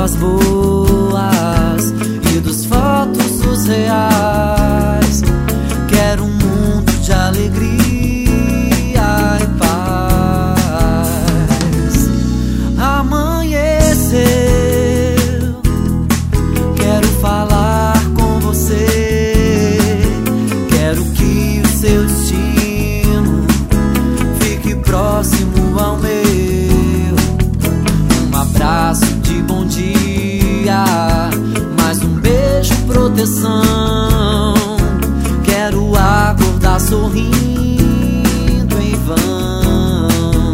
coisas boas e dos fatos dos reais. Quero um mundo de alegria e paz. Amanheceu, quero falar com você. Quero que o seu destino fique próximo ao meu. Um abraço de bom dia, mais um beijo, proteção. Quero acordar sorrindo em vão.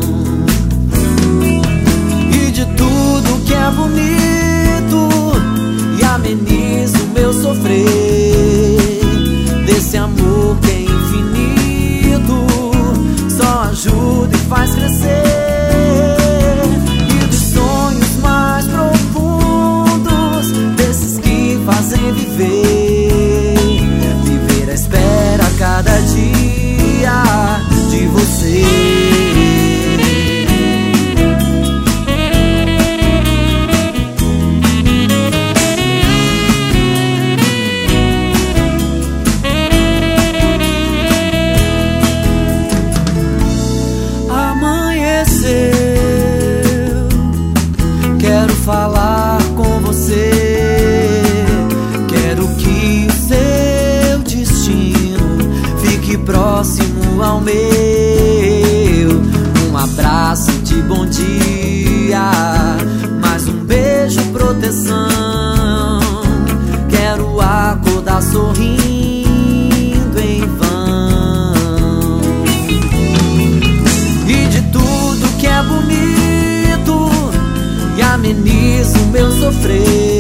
E de tudo que é bonito e ameniza o meu sofrer, desse amor que é infinito, só ajuda e faz crescer. E dos sonhos mais profundos, desses que fazem viver a espera cada dia de você. Quero falar com você. Quero que o seu destino fique próximo ao meu. Um abraço de bom dia, mais um beijo, proteção. Quero acordar sorrindo em vão. E de tudo que é bonito e ameniza o meu sofrer,